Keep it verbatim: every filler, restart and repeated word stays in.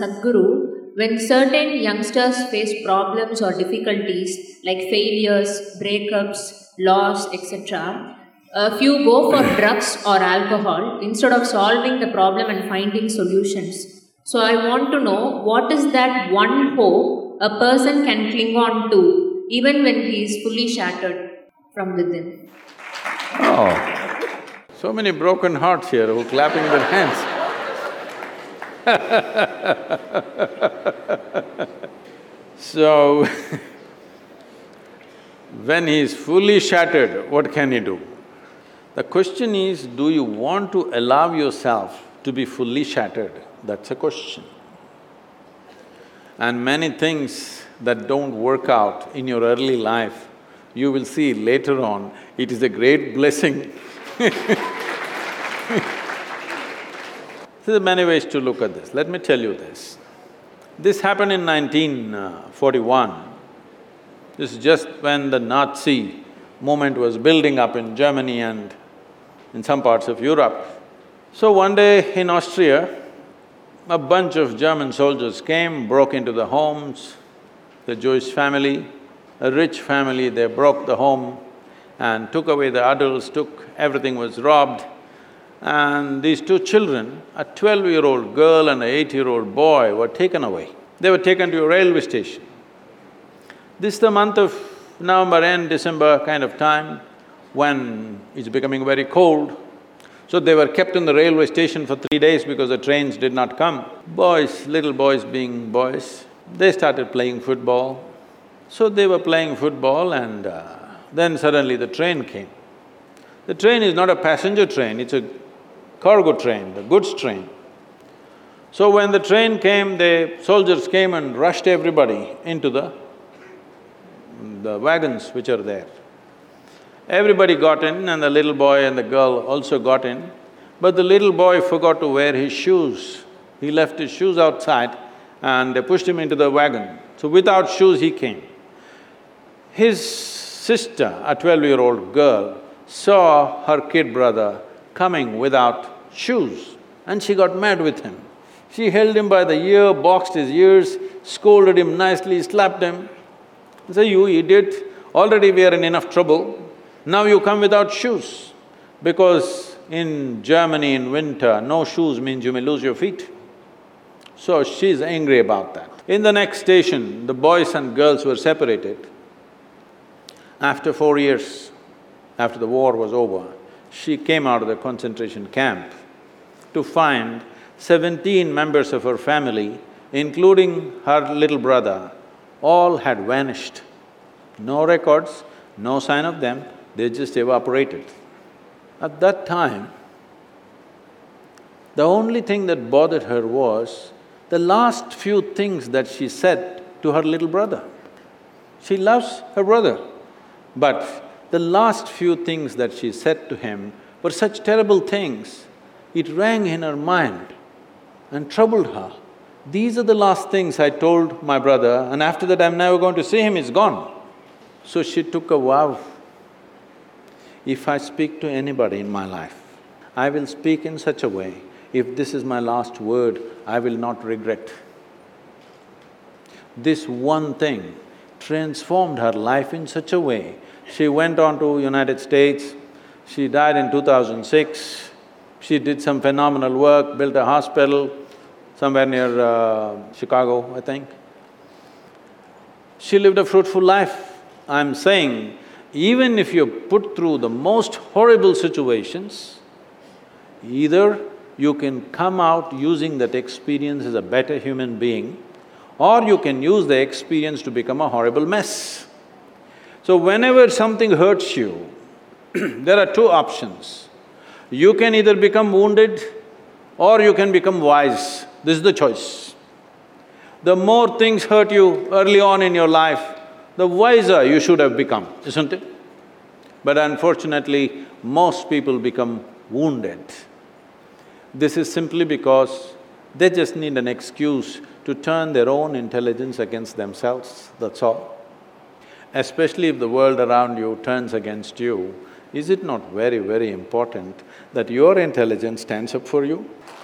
Sadhguru, when certain youngsters face problems or difficulties like failures, breakups, loss, et cetera, a few go for drugs or alcohol instead of solving the problem and finding solutions. So I want to know, what is that one hope a person can cling on to even when he is fully shattered from within? Oh, so many broken hearts here who are clapping their hands. So, when he is fully shattered, what can he do? The question is, do you want to allow yourself to be fully shattered? That's a question. And many things that don't work out in your early life, you will see later on, it is a great blessing. There are many ways to look at this. Let me tell you this. This happened in nineteen forty-one. This is just when the Nazi movement was building up in Germany and in some parts of Europe. So one day in Austria, a bunch of German soldiers came, broke into the homes, the Jewish family, a rich family, they broke the home and took away the adults, took… everything was robbed. And these two children, a twelve-year-old girl and an eight-year-old boy, were taken away. They were taken to a railway station. This is the month of November end, December kind of time, when it's becoming very cold. So they were kept in the railway station for three days because the trains did not come. Boys, little boys being boys, they started playing football. So they were playing football and uh, then suddenly the train came. The train is not a passenger train, it's a cargo train, the goods train. So when the train came, the soldiers came and rushed everybody into the… the wagons which are there. Everybody got in and the little boy and the girl also got in, but the little boy forgot to wear his shoes. He left his shoes outside and they pushed him into the wagon. So without shoes he came. His sister, a twelve-year-old girl, saw her kid brother coming without shoes and she got mad with him. She held him by the ear, boxed his ears, scolded him nicely, slapped him. Say, "You idiot, already we are in enough trouble, now you come without shoes." Because in Germany in winter, no shoes means you may lose your feet. So she's angry about that. In the next station, the boys and girls were separated. After four years, after the war was over, she came out of the concentration camp to find seventeen members of her family, including her little brother, all had vanished. No records, no sign of them, they just evaporated. At that time, the only thing that bothered her was the last few things that she said to her little brother. She loves her brother, but the last few things that she said to him were such terrible things, it rang in her mind and troubled her. These are the last things I told my brother and after that I'm never going to see him, he's gone. So she took a vow, if I speak to anybody in my life, I will speak in such a way, if this is my last word, I will not regret. This one thing transformed her life in such a way. She went on to United States, she died in two thousand six, she did some phenomenal work, built a hospital somewhere near uh, Chicago, I think. She lived a fruitful life. I'm saying, even if you're put through the most horrible situations, either you can come out using that experience as a better human being, or you can use the experience to become a horrible mess. So whenever something hurts you, there are two options. You can either become wounded or you can become wise. This is the choice. The more things hurt you early on in your life, the wiser you should have become, isn't it? But unfortunately, most people become wounded. This is simply because they just need an excuse to turn their own intelligence against themselves, that's all. Especially if the world around you turns against you, is it not very, very important that your intelligence stands up for you?